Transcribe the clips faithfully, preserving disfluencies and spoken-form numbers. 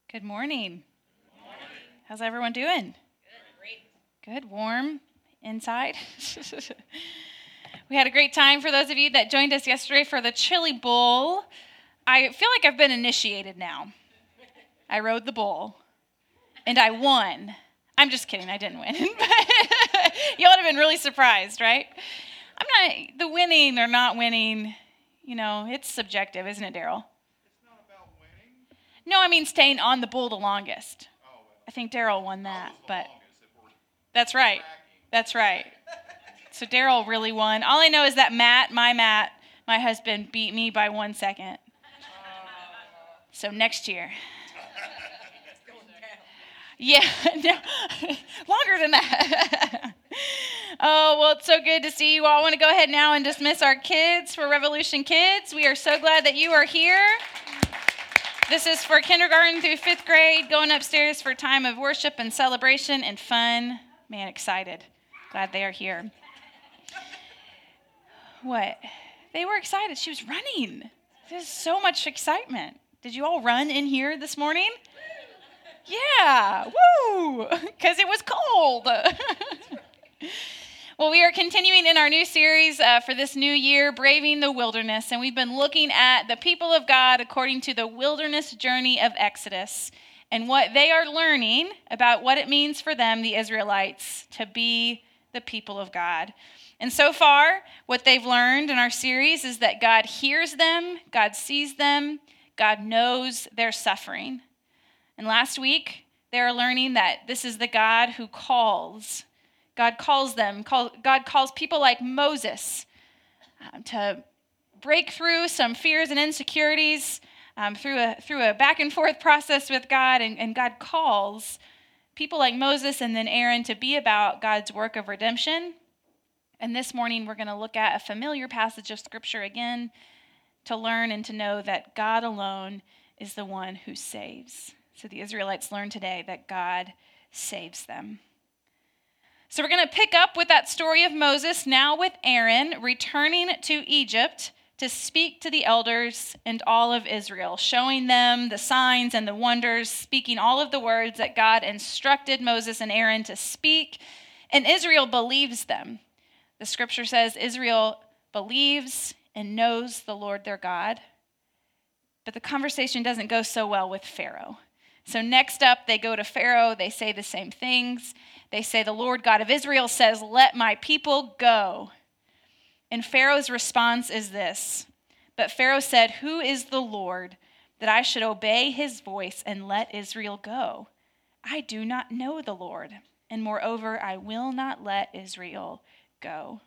Good morning. Good morning. How's everyone doing? Good, great. Good, warm inside. We had a great time for those of you that joined us yesterday for the Chili Bowl. I feel like I've been initiated now. I rode the bull, and I won. I'm just kidding, I didn't win. But y'all would have been really surprised, right? I'm not, the winning or not winning, you know, it's subjective, isn't it, Daryl? No, I mean staying on the bull the longest. Oh, well. I think Daryl won that, but that's right. That's right. So Daryl really won. All I know is that Matt, my Matt, my husband, beat me by one second. So next year. Yeah, no, longer than that. Oh, well, it's so good to see you all. I want to go ahead now and dismiss our kids for Revolution Kids. We are so glad that you are here. This is for kindergarten through fifth grade, going upstairs for time of worship and celebration and fun. Man, excited. Glad they are here. What? They were excited. She was running. There's so much excitement. Did you all run in here this morning? Yeah. Woo! Because it was cold. Well, we are continuing in our new series uh, for this new year, Braving the Wilderness, and we've been looking at the people of God according to the wilderness journey of Exodus and what they are learning about what it means for them, the Israelites, to be the people of God. And so far, what they've learned in our series is that God hears them, God sees them, God knows their suffering. And last week, they are learning that this is the God who calls. God calls them. Call, God calls people like Moses um, to break through some fears and insecurities um, through a through a back and forth process with God, and, and God calls people like Moses and then Aaron to be about God's work of redemption. And this morning we're going to look at a familiar passage of Scripture again to learn and to know that God alone is the one who saves. So the Israelites learn today that God saves them. So we're going to pick up with that story of Moses, now with Aaron, returning to Egypt to speak to the elders and all of Israel, showing them the signs and the wonders, speaking all of the words that God instructed Moses and Aaron to speak, and Israel believes them. The scripture says Israel believes and knows the Lord their God, but the conversation doesn't go so well with Pharaoh. So next up, they go to Pharaoh. They say the same things. They say, the Lord God of Israel says, let my people go. And Pharaoh's response is this. But Pharaoh said, who is the Lord that I should obey his voice and let Israel go? I do not know the Lord. And moreover, I will not let Israel go.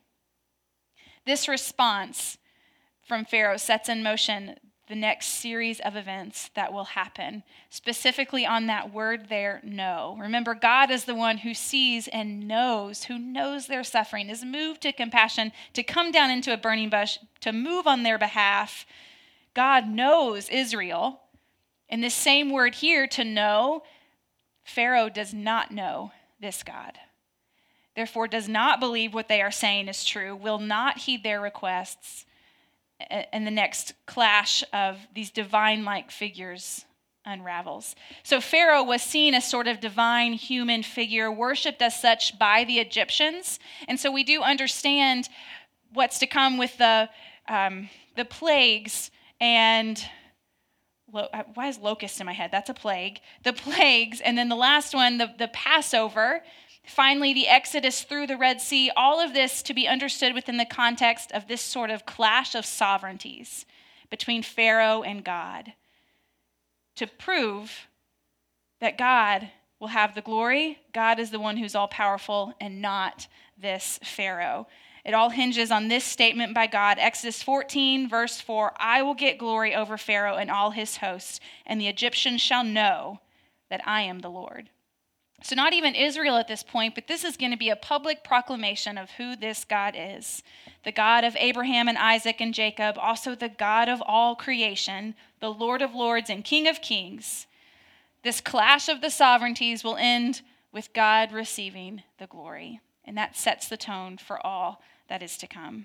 This response from Pharaoh sets in motion the next series of events that will happen, specifically on that word there, know. Remember, God is the one who sees and knows, who knows their suffering, is moved to compassion, to come down into a burning bush, to move on their behalf. God knows Israel. And this same word here, to know, Pharaoh does not know this God. Therefore, does not believe what they are saying is true, will not heed their requests, and the next clash of these divine-like figures unravels. So Pharaoh was seen as sort of divine human figure, worshipped as such by the Egyptians. And so we do understand what's to come with the um, the plagues and, lo- why is locust in my head? That's a plague. The plagues, and then the last one, the, the Passover. Finally, the Exodus through the Red Sea, all of this to be understood within the context of this sort of clash of sovereignties between Pharaoh and God, to prove that God will have the glory. God is the one who's all-powerful and not this Pharaoh. It all hinges on this statement by God, Exodus fourteen, verse four, I will get glory over Pharaoh and all his hosts, and the Egyptians shall know that I am the Lord. So not even Israel at this point, but this is going to be a public proclamation of who this God is. The God of Abraham and Isaac and Jacob, also the God of all creation, the Lord of lords and King of kings. This clash of the sovereignties will end with God receiving the glory. And that sets the tone for all that is to come.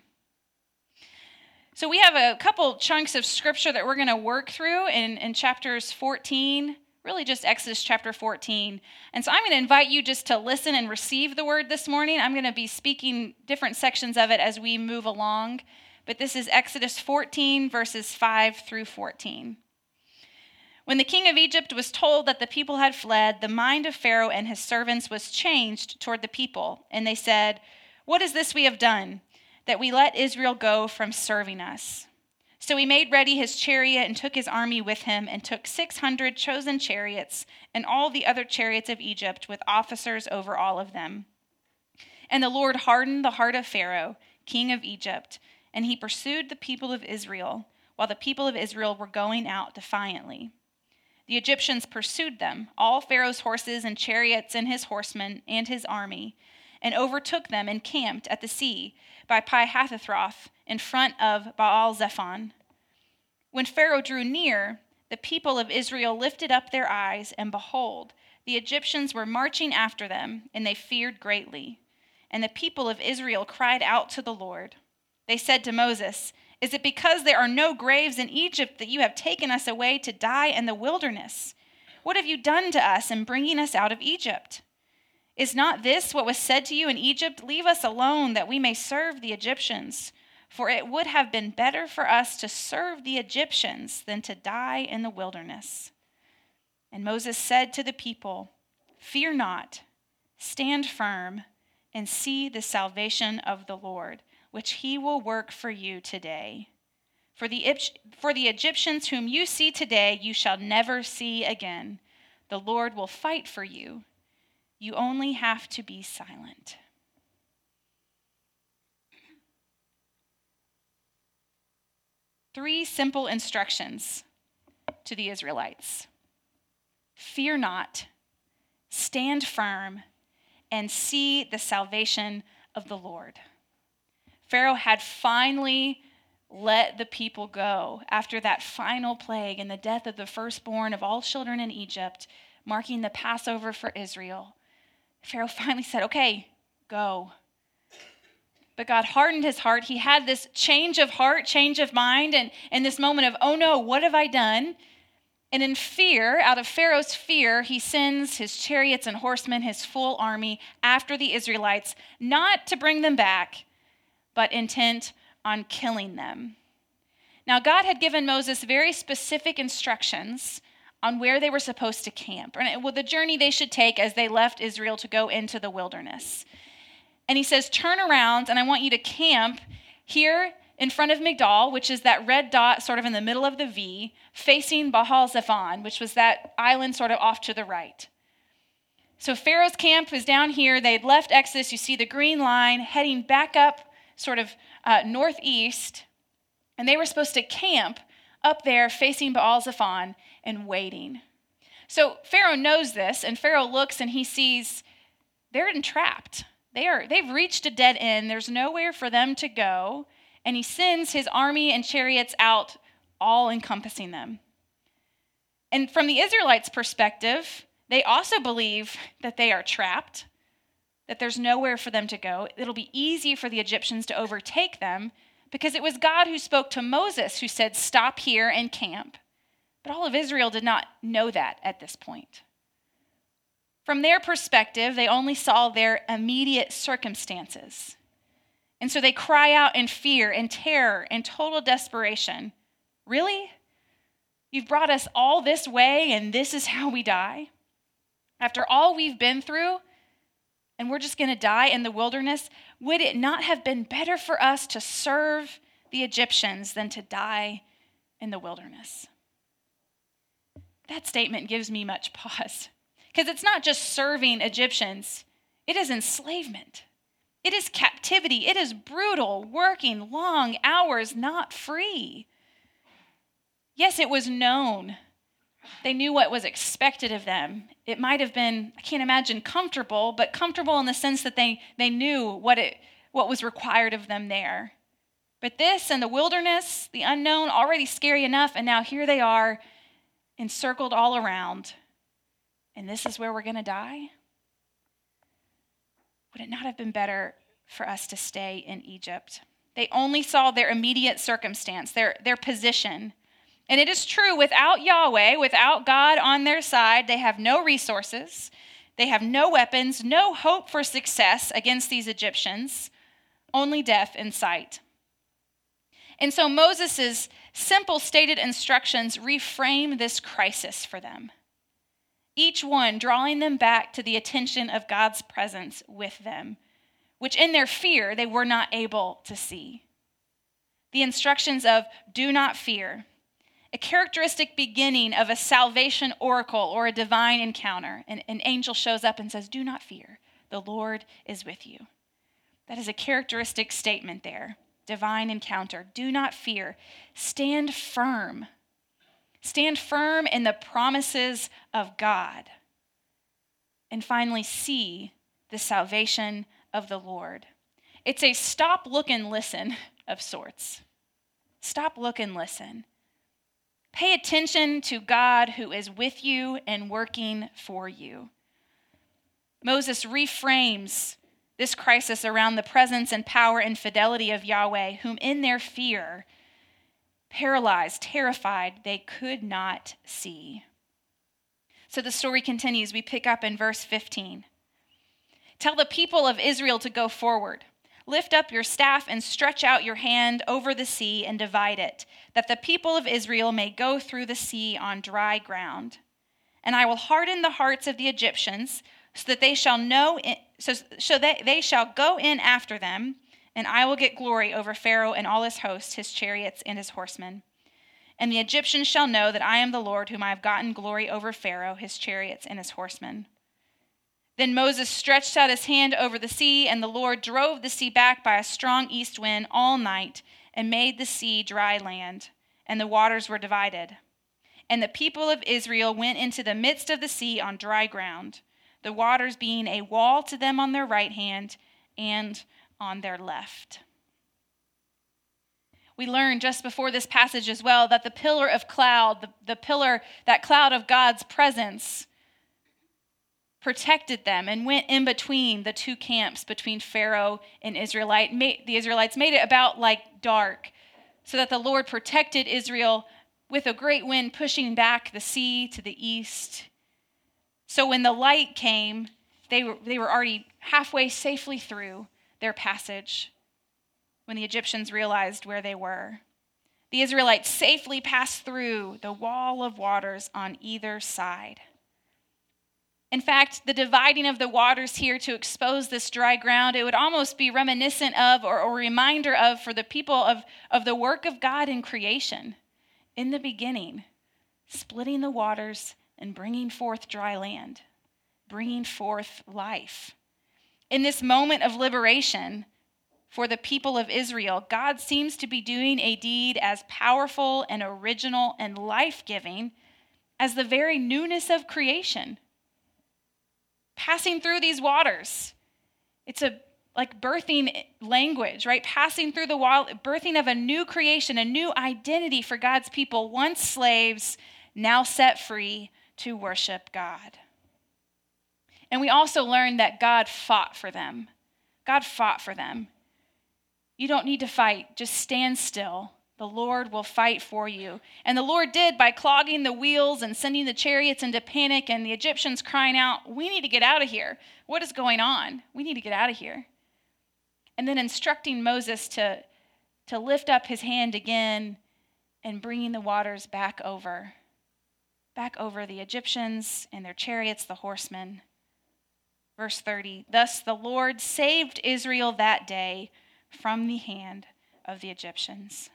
So we have a couple chunks of scripture that we're going to work through in, in chapters fourteen, really just Exodus chapter fourteen. And so I'm going to invite you just to listen and receive the word this morning. I'm going to be speaking different sections of it as we move along. But this is Exodus fourteen, verses five through fourteen. When the king of Egypt was told that the people had fled, the mind of Pharaoh and his servants was changed toward the people. And they said, "What is this we have done, that we let Israel go from serving us?" So he made ready his chariot and took his army with him, and took six hundred chosen chariots and all the other chariots of Egypt, with officers over all of them. And the Lord hardened the heart of Pharaoh, king of Egypt, and he pursued the people of Israel, while the people of Israel were going out defiantly. The Egyptians pursued them, all Pharaoh's horses and chariots and his horsemen and his army, and overtook them and camped at the sea by Pi-hahiroth in front of Baal-zephon. When Pharaoh drew near, the people of Israel lifted up their eyes, and behold, the Egyptians were marching after them, and they feared greatly. And the people of Israel cried out to the Lord. They said to Moses, "Is it because there are no graves in Egypt that you have taken us away to die in the wilderness? What have you done to us in bringing us out of Egypt? Is not this what was said to you in Egypt? Leave us alone that we may serve the Egyptians. For it would have been better for us to serve the Egyptians than to die in the wilderness." And Moses said to the people, "Fear not, stand firm, and see the salvation of the Lord, which he will work for you today. For the, for the Egyptians whom you see today, you shall never see again. The Lord will fight for you. You only have to be silent." Three simple instructions to the Israelites. Fear not, stand firm, and see the salvation of the Lord. Pharaoh had finally let the people go after that final plague and the death of the firstborn of all children in Egypt, marking the Passover for Israel. Pharaoh finally said, "Okay, go." But God hardened his heart. He had this change of heart, change of mind, and, and this moment of, "Oh no, what have I done?" And in fear, out of Pharaoh's fear, he sends his chariots and horsemen, his full army, after the Israelites, not to bring them back, but intent on killing them. Now, God had given Moses very specific instructions on where they were supposed to camp, and well, the journey they should take as they left Israel to go into the wilderness. And he says, "Turn around, and I want you to camp here in front of Migdal," which is that red dot sort of in the middle of the V, facing Baal-zephon, which was that island sort of off to the right. So Pharaoh's camp was down here. They had left Exodus. You see the green line heading back up sort of uh, northeast, and they were supposed to camp up there facing Baal-zephon and waiting. So Pharaoh knows this, and Pharaoh looks and he sees they're entrapped. They are, they've reached a dead end. There's nowhere for them to go, and he sends his army and chariots out, all encompassing them. And from the Israelites' perspective, they also believe that they are trapped, that there's nowhere for them to go. It'll be easy for the Egyptians to overtake them because it was God who spoke to Moses who said, "Stop here and camp." But all of Israel did not know that at this point. From their perspective, they only saw their immediate circumstances. And so they cry out in fear and terror and total desperation. "Really? You've brought us all this way and this is how we die? After all we've been through, and we're just going to die in the wilderness? Would it not have been better for us to serve the Egyptians than to die in the wilderness?" That statement gives me much pause, because it's not just serving Egyptians. It is enslavement. It is captivity. It is brutal, working long hours, not free. Yes, it was known. They knew what was expected of them. It might have been, I can't imagine, comfortable, but comfortable in the sense that they, they knew what it what was required of them there. But this and the wilderness, the unknown, already scary enough, and now here they are, encircled all around. And this is where we're going to die? Would it not have been better for us to stay in Egypt? They only saw their immediate circumstance, their, their position. And it is true, without Yahweh, without God on their side, they have no resources, they have no weapons, no hope for success against these Egyptians, only death in sight. And so Moses' simple stated instructions reframe this crisis for them, each one drawing them back to the attention of God's presence with them, which in their fear they were not able to see. The instructions of do not fear, a characteristic beginning of a salvation oracle or a divine encounter. An, an angel shows up and says, do not fear, the Lord is with you. That is a characteristic statement there. Divine encounter. Do not fear. Stand firm. Stand firm in the promises of God. And finally, see the salvation of the Lord. It's a stop, look, and listen of sorts. Stop, look, and listen. Pay attention to God who is with you and working for you. Moses reframes this crisis around the presence and power and fidelity of Yahweh, whom in their fear, paralyzed, terrified, they could not see. So the story continues. We pick up in verse fifteen. Tell the people of Israel to go forward. Lift up your staff and stretch out your hand over the sea and divide it, that the people of Israel may go through the sea on dry ground. And I will harden the hearts of the Egyptians, so that they shall know, so, so that they shall go in after them, and I will get glory over Pharaoh and all his host, his chariots and his horsemen. And the Egyptians shall know that I am the Lord, whom I have gotten glory over Pharaoh, his chariots, and his horsemen. Then Moses stretched out his hand over the sea, and the Lord drove the sea back by a strong east wind all night, and made the sea dry land, and the waters were divided. And the people of Israel went into the midst of the sea on dry ground, the waters being a wall to them on their right hand and on their left. We learned just before this passage as well that the pillar of cloud, the, the pillar, that cloud of God's presence, protected them and went in between the two camps, between Pharaoh and Israelite. The Israelites made it about like dark, so that the Lord protected Israel with a great wind pushing back the sea to the east. So when the light came, they were, they were already halfway safely through their passage when the Egyptians realized where they were. The Israelites safely passed through the wall of waters on either side. In fact, the dividing of the waters here to expose this dry ground, it would almost be reminiscent of or a reminder of for the people of, of the work of God in creation. In the beginning, splitting the waters and bringing forth dry land, bringing forth life. In this moment of liberation for the people of Israel, God seems to be doing a deed as powerful and original and life-giving as the very newness of creation. Passing through these waters, it's a like birthing language, right? Passing through the wild, birthing of a new creation, a new identity for God's people, once slaves, now set free to worship God. And we also learned that God fought for them. God fought for them. You don't need to fight, just stand still. The Lord will fight for you. And the Lord did by clogging the wheels and sending the chariots into panic and the Egyptians crying out, we need to get out of here. What is going on? We need to get out of here. And then instructing Moses to, to lift up his hand again and bringing the waters back over, back over the Egyptians and their chariots, the horsemen. Verse thirty, thus the Lord saved Israel that day from the hand of the Egyptians.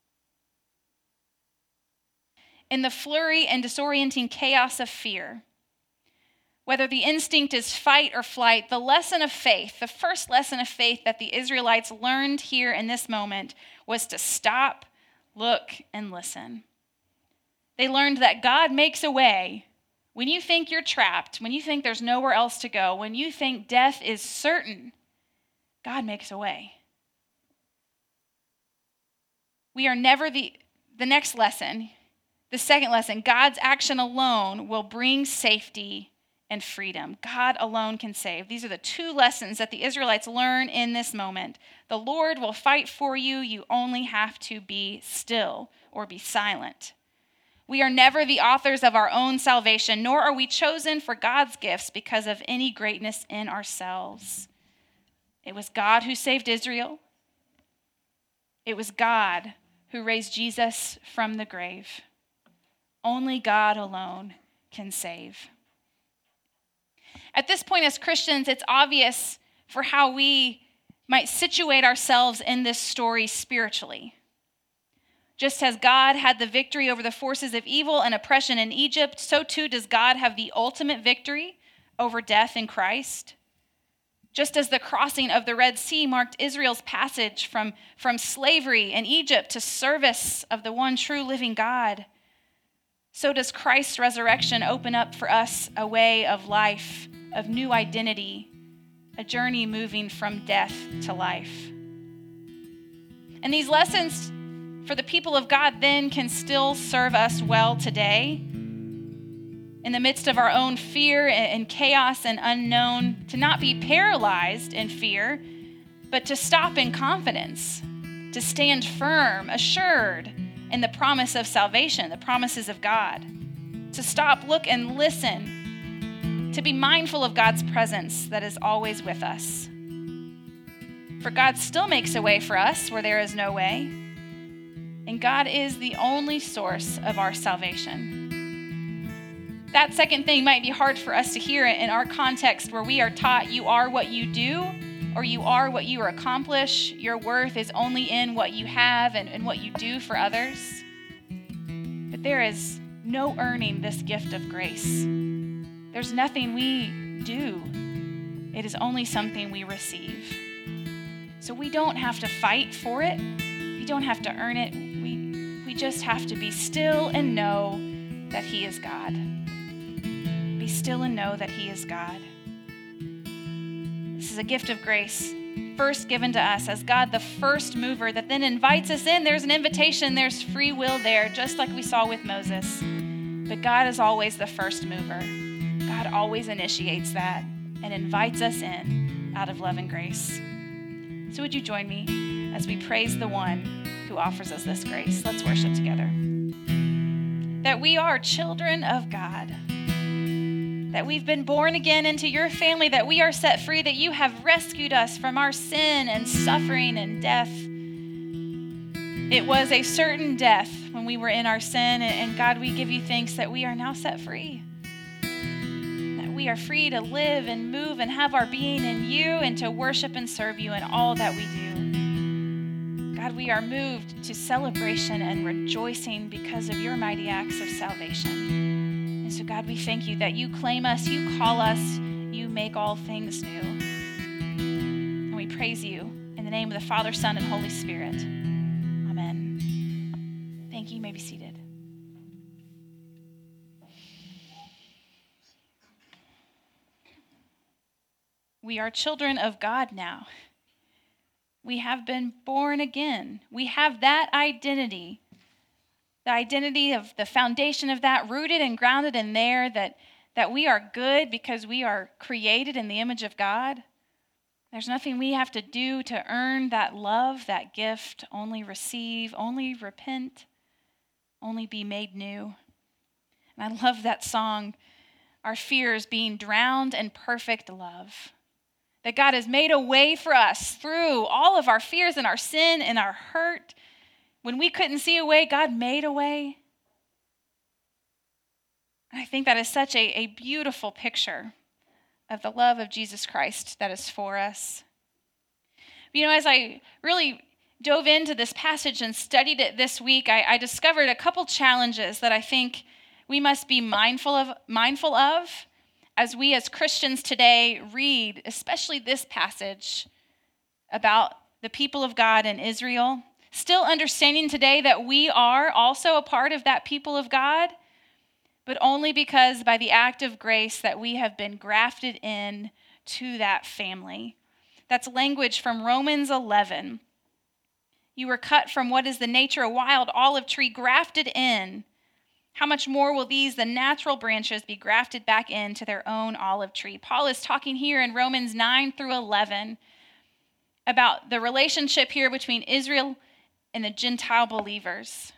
In the flurry and disorienting chaos of fear, whether the instinct is fight or flight, the lesson of faith, the first lesson of faith that the Israelites learned here in this moment was to stop, look, and listen. They learned that God makes a way when you think you're trapped, when you think there's nowhere else to go, when you think death is certain, God makes a way. We are never the, the next lesson, the second lesson, God's action alone will bring safety and freedom. God alone can save. These are the two lessons that the Israelites learn in this moment. The Lord will fight for you. You only have to be still or be silent. We are never the authors of our own salvation, nor are we chosen for God's gifts because of any greatness in ourselves. It was God who saved Israel. It was God who raised Jesus from the grave. Only God alone can save. At this point, as Christians, it's obvious for how we might situate ourselves in this story spiritually. Just as God had the victory over the forces of evil and oppression in Egypt, so too does God have the ultimate victory over death in Christ. Just as the crossing of the Red Sea marked Israel's passage from, from slavery in Egypt to service of the one true living God, so does Christ's resurrection open up for us a way of life, of new identity, a journey moving from death to life. And these lessons for the people of God then can still serve us well today. In the midst of our own fear and chaos and unknown, to not be paralyzed in fear, but to stop in confidence, to stand firm, assured in the promise of salvation, the promises of God, to stop, look, and listen, to be mindful of God's presence that is always with us. For God still makes a way for us where there is no way, and God is the only source of our salvation. That second thing might be hard for us to hear in our context where we are taught you are what you do, or you are what you accomplish. Your worth is only in what you have and, and what you do for others. But there is no earning this gift of grace. There's nothing we do. It is only something we receive. So we don't have to fight for it. We don't have to earn it. We, we just have to be still and know that He is God. Be still and know that He is God. This is a gift of grace, first given to us as God, the first mover, that then invites us in. There's an invitation, there's free will there, just like we saw with Moses. But God is always the first mover. God always initiates that and invites us in out of love and grace. So would you join me as we praise the one who offers us this grace? Let's worship together. That we are children of God. That we've been born again into your family, that we are set free, that you have rescued us from our sin and suffering and death. It was a certain death when we were in our sin, and God, we give you thanks that we are now set free. That we are free to live and move and have our being in you and to worship and serve you in all that we do. God, we are moved to celebration and rejoicing because of your mighty acts of salvation. So God, we thank you that you claim us, you call us, you make all things new. And we praise you in the name of the Father, Son, and Holy Spirit. Amen. Thank you. You may be seated. We are children of God now. We have been born again. We have that identity. The identity of the foundation of that, rooted and grounded in there, that, that we are good because we are created in the image of God. There's nothing we have to do to earn that love, that gift, only receive, only repent, only be made new. And I love that song, our fears being drowned in perfect love. That God has made a way for us through all of our fears and our sin and our hurt. When we couldn't see a way, God made a way. I think that is such a, a beautiful picture of the love of Jesus Christ that is for us. You know, as I really dove into this passage and studied it this week, I, I discovered a couple challenges that I think we must be mindful of, mindful of as we as Christians today read, especially this passage about the people of God in Israel. Still understanding today that we are also a part of that people of God, but only because by the act of grace that we have been grafted in to that family. That's language from Romans eleven. You were cut from what is the nature of a wild olive tree, grafted in. How much more will these, the natural branches, be grafted back into their own olive tree? Paul is talking here in Romans nine through eleven about the relationship here between Israel and the Gentile believers,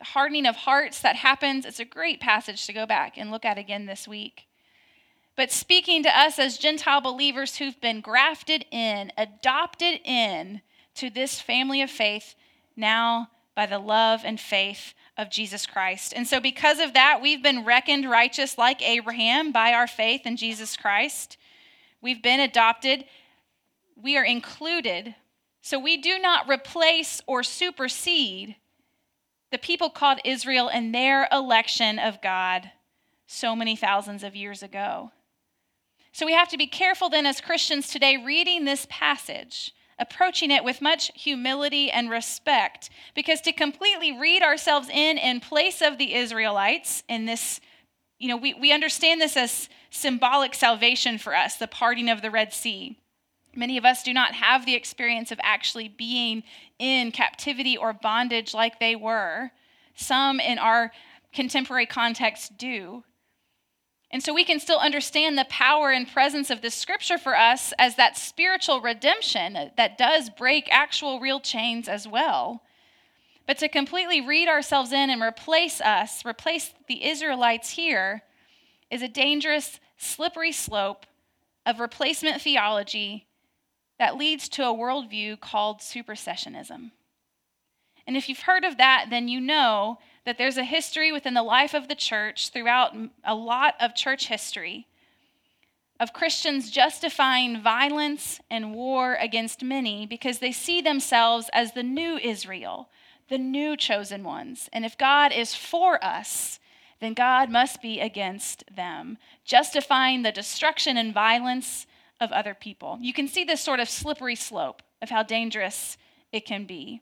the hardening of hearts that happens. It's a great passage to go back and look at again this week. But speaking to us as Gentile believers who've been grafted in, adopted in to this family of faith now by the love and faith of Jesus Christ. And so because of that, we've been reckoned righteous like Abraham by our faith in Jesus Christ. We've been adopted. We are included. So we do not replace or supersede the people called Israel and their election of God so many thousands of years ago. So we have to be careful then as Christians today reading this passage, approaching it with much humility and respect, because to completely read ourselves in in place of the Israelites in this, you know, we, we understand this as symbolic salvation for us, the parting of the Red Sea. Many of us do not have the experience of actually being in captivity or bondage like they were. Some in our contemporary context do. And so we can still understand the power and presence of this scripture for us as that spiritual redemption that does break actual real chains as well. But to completely read ourselves in and replace us, replace the Israelites here, is a dangerous, slippery slope of replacement theology that leads to a worldview called supersessionism. And if you've heard of that, then you know that there's a history within the life of the church throughout a lot of church history of Christians justifying violence and war against many because they see themselves as the new Israel, the new chosen ones. And if God is for us, then God must be against them, justifying the destruction and violence of other people. You can see this sort of slippery slope of how dangerous it can be.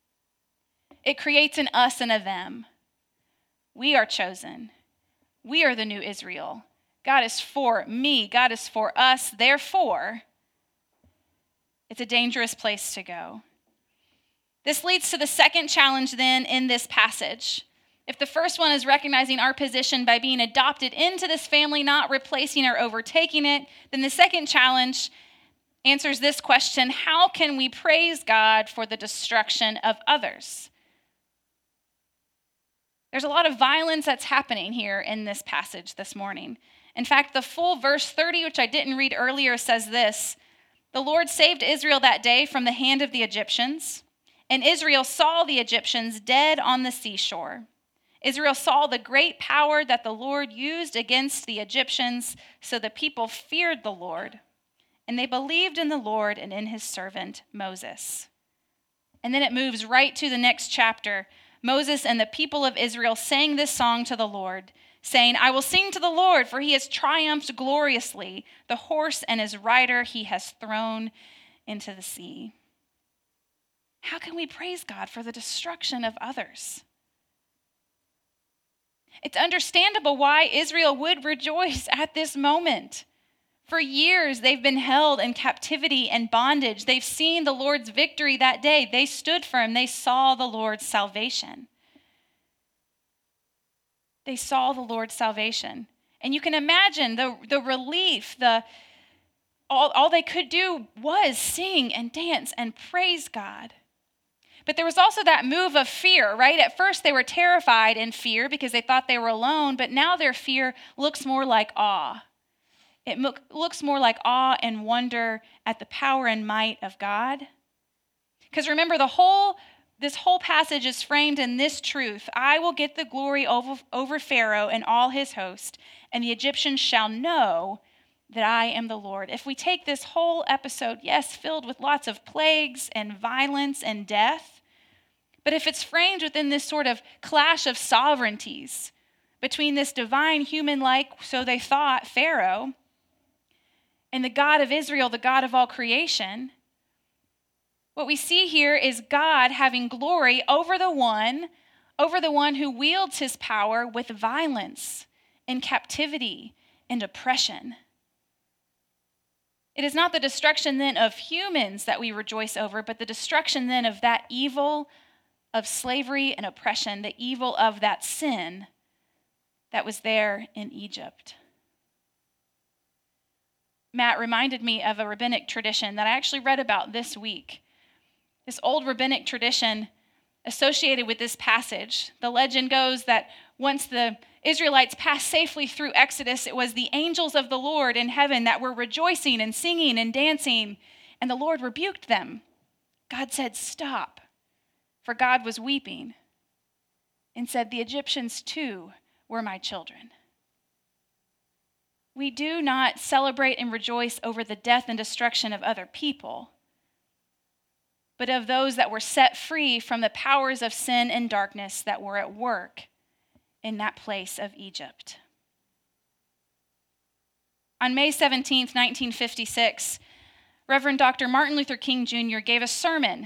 It creates an us and a them. We are chosen. We are the new Israel. God is for me. God is for us. Therefore, it's a dangerous place to go. This leads to the second challenge then in this passage. If the first one is recognizing our position by being adopted into this family, not replacing or overtaking it, then the second challenge answers this question: how can we praise God for the destruction of others? There's a lot of violence that's happening here in this passage this morning. In fact, the full verse thirty, which I didn't read earlier, says this: the Lord saved Israel that day from the hand of the Egyptians, and Israel saw the Egyptians dead on the seashore. Israel saw the great power that the Lord used against the Egyptians, so the people feared the Lord, and they believed in the Lord and in his servant Moses. And then it moves right to the next chapter. Moses and the people of Israel sang this song to the Lord, saying, I will sing to the Lord, for he has triumphed gloriously. The horse and his rider he has thrown into the sea. How can we praise God for the destruction of others? It's understandable why Israel would rejoice at this moment. For years, they've been held in captivity and bondage. They've seen the Lord's victory that day. They stood firm. They saw the Lord's salvation. They saw the Lord's salvation. And you can imagine the, the relief, the all, all they could do was sing and dance and praise God. But there was also that move of fear, right? At first, they were terrified in fear because they thought they were alone, but now their fear looks more like awe. It mo- looks more like awe and wonder at the power and might of God. Because remember, the whole this whole passage is framed in this truth: I will get the glory over, over Pharaoh and all his host, and the Egyptians shall know that I am the Lord. If we take this whole episode, yes, filled with lots of plagues and violence and death, but if it's framed within this sort of clash of sovereignties between this divine human-like, so they thought, Pharaoh, and the God of Israel, the God of all creation, what we see here is God having glory over the one, over the one who wields his power with violence and captivity and oppression. It is not the destruction then of humans that we rejoice over, but the destruction then of that evil of slavery and oppression, the evil of that sin that was there in Egypt. Matt reminded me of a rabbinic tradition that I actually read about this week. This old rabbinic tradition associated with this passage. The legend goes that once the Israelites passed safely through Exodus, it was the angels of the Lord in heaven that were rejoicing and singing and dancing, and the Lord rebuked them. God said, "Stop," for God was weeping, and said, "The Egyptians too were my children." We do not celebrate and rejoice over the death and destruction of other people, but of those that were set free from the powers of sin and darkness that were at work in that place of Egypt. On May seventeenth, nineteen fifty-six, Reverend Doctor Martin Luther King Junior gave a sermon.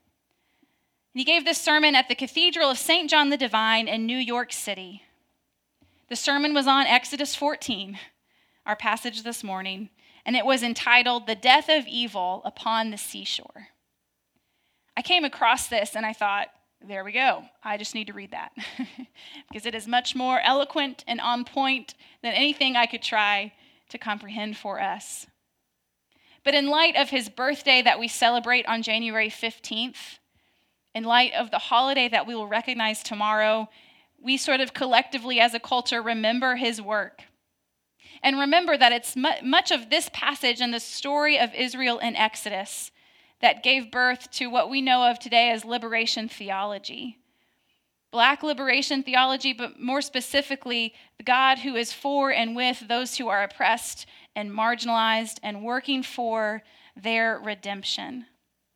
He gave this sermon at the Cathedral of Saint John the Divine in New York City. The sermon was on Exodus fourteen, our passage this morning, and it was entitled, "The Death of Evil Upon the Seashore." I came across this and I thought, there we go. I just need to read that because it is much more eloquent and on point than anything I could try to comprehend for us. But in light of his birthday that we celebrate on January fifteenth, in light of the holiday that we will recognize tomorrow, we sort of collectively as a culture remember his work. And remember that it's much of this passage and the story of Israel in Exodus that gave birth to what we know of today as liberation theology. Black liberation theology, but more specifically, the God who is for and with those who are oppressed and marginalized and working for their redemption.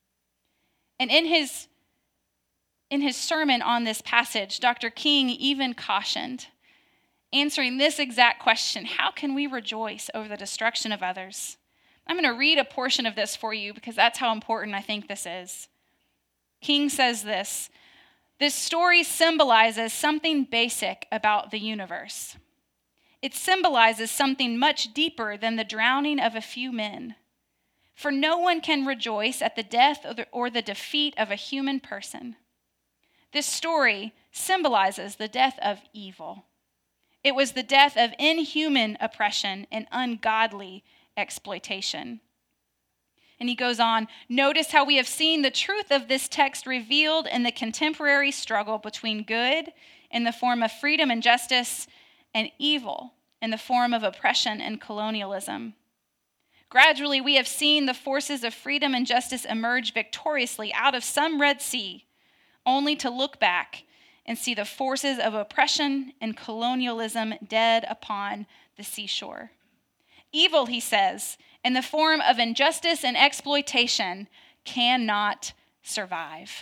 And in his, in his sermon on this passage, Doctor King even cautioned, answering this exact question: how can we rejoice over the destruction of others? I'm going to read a portion of this for you because that's how important I think this is. King says this: "This story symbolizes something basic about the universe. It symbolizes something much deeper than the drowning of a few men. For no one can rejoice at the death or the, or the defeat of a human person. This story symbolizes the death of evil. It was the death of inhuman oppression and ungodly exploitation." And he goes on, "Notice how we have seen the truth of this text revealed in the contemporary struggle between good in the form of freedom and justice and evil in the form of oppression and colonialism. Gradually, we have seen the forces of freedom and justice emerge victoriously out of some Red Sea, only to look back and see the forces of oppression and colonialism dead upon the seashore. Evil," he says, "in the form of injustice and exploitation cannot survive."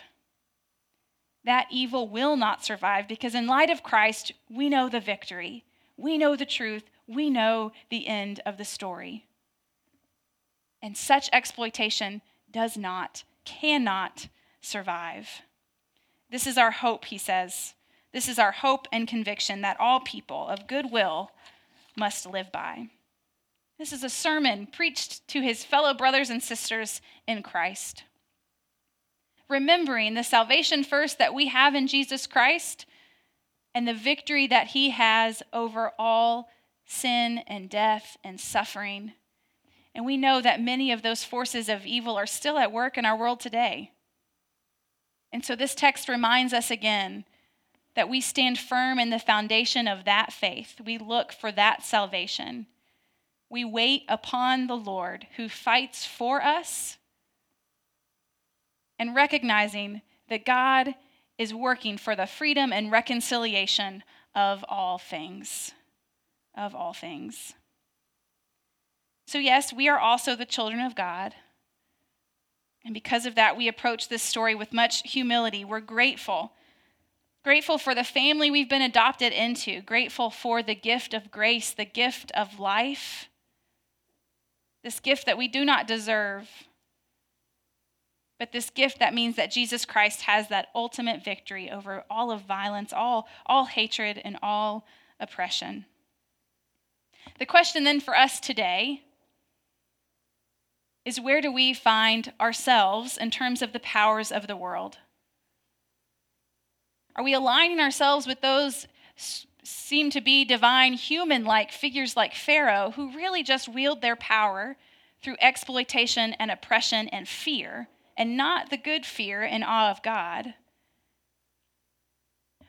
That evil will not survive because in light of Christ, we know the victory. We know the truth. We know the end of the story. And such exploitation does not, cannot survive. This is our hope, he says. This is our hope and conviction that all people of good will must live by. This is a sermon preached to his fellow brothers and sisters in Christ. Remembering the salvation first that we have in Jesus Christ and the victory that he has over all sin and death and suffering. And we know that many of those forces of evil are still at work in our world today. And so this text reminds us again that we stand firm in the foundation of that faith. We look for that salvation. We wait upon the Lord who fights for us, and recognizing that God is working for the freedom and reconciliation of all things, of all things. So yes, we are also the children of God. And because of that, we approach this story with much humility. We're grateful. Grateful for the family we've been adopted into. Grateful for the gift of grace, the gift of life. This gift that we do not deserve. But this gift that means that Jesus Christ has that ultimate victory over all of violence, all, all hatred, and all oppression. The question then for us today is, where do we find ourselves in terms of the powers of the world? Are we aligning ourselves with those seem to be divine, human-like figures like Pharaoh, who really just wield their power through exploitation and oppression and fear, and not the good fear and awe of God?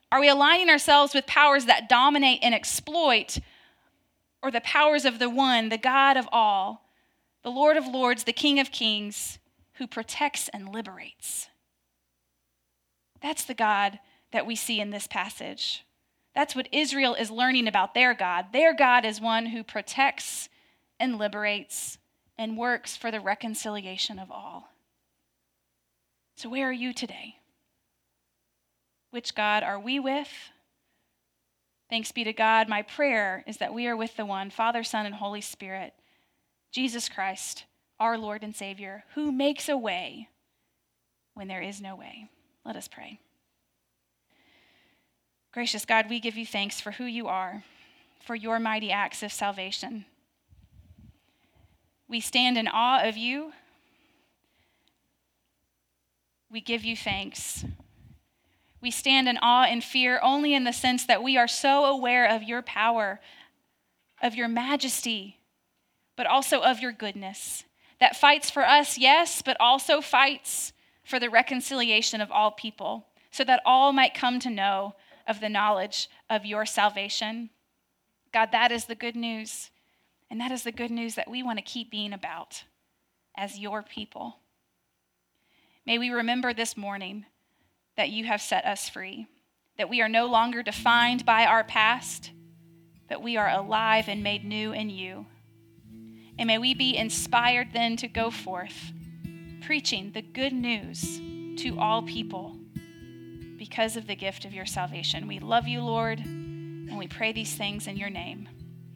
Are we aligning ourselves with powers that dominate and exploit, or the powers of the one, the God of all, the Lord of lords, the King of kings, who protects and liberates? That's the God that we see in this passage. That's what Israel is learning about their God. Their God is one who protects and liberates and works for the reconciliation of all. So where are you today? Which God are we with? Thanks be to God. My prayer is that we are with the one, Father, Son, and Holy Spirit, Jesus Christ, our Lord and Savior, who makes a way when there is no way. Let us pray. Gracious God, we give you thanks for who you are, for your mighty acts of salvation. We stand in awe of you. We give you thanks. We stand in awe and fear only in the sense that we are so aware of your power, of your majesty, but also of your goodness, that fights for us, yes, but also fights for the reconciliation of all people, so that all might come to know of the knowledge of your salvation. God, that is the good news, and that is the good news that we want to keep being about as your people. May we remember this morning that you have set us free, that we are no longer defined by our past, but we are alive and made new in you. And may we be inspired then to go forth, preaching the good news to all people because of the gift of your salvation. We love you, Lord, and we pray these things in your name.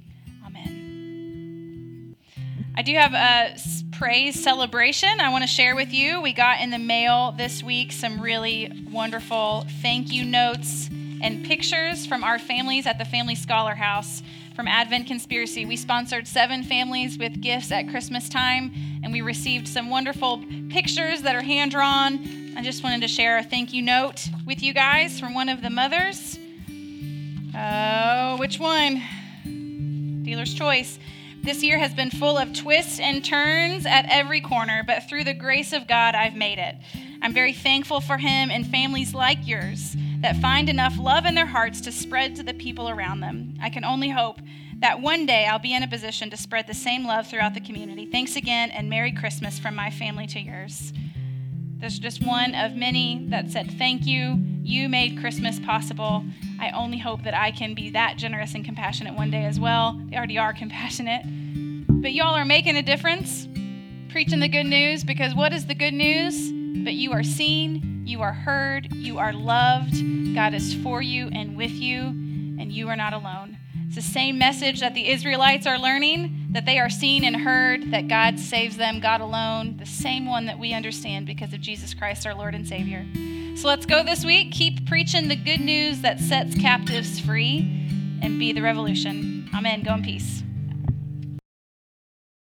Amen. I do have a praise celebration I want to share with you. We got in the mail this week some really wonderful thank you notes and pictures from our families at the Family Scholar House from Advent Conspiracy. We sponsored seven families with gifts at Christmas time, and we received some wonderful pictures that are hand-drawn. I just wanted to share a thank you note with you guys from one of the mothers. Oh, which one? Dealer's choice. This year has been full of twists and turns at every corner, but through the grace of God, I've made it. I'm very thankful for him and families like yours that find enough love in their hearts to spread to the people around them. I can only hope that one day I'll be in a position to spread the same love throughout the community. Thanks again, and Merry Christmas from my family to yours. There's just one of many that said, thank you. You made Christmas possible. I only hope that I can be that generous and compassionate one day as well. They already are compassionate. But y'all are making a difference, preaching the good news, because what is the good news? But you are seen, you are heard, you are loved. God is for you and with you, and you are not alone. It's the same message that the Israelites are learning, that they are seen and heard, that God saves them, God alone, the same one that we understand because of Jesus Christ, our Lord and Savior. So let's go this week, keep preaching the good news that sets captives free, and be the revolution. Amen. Go in peace.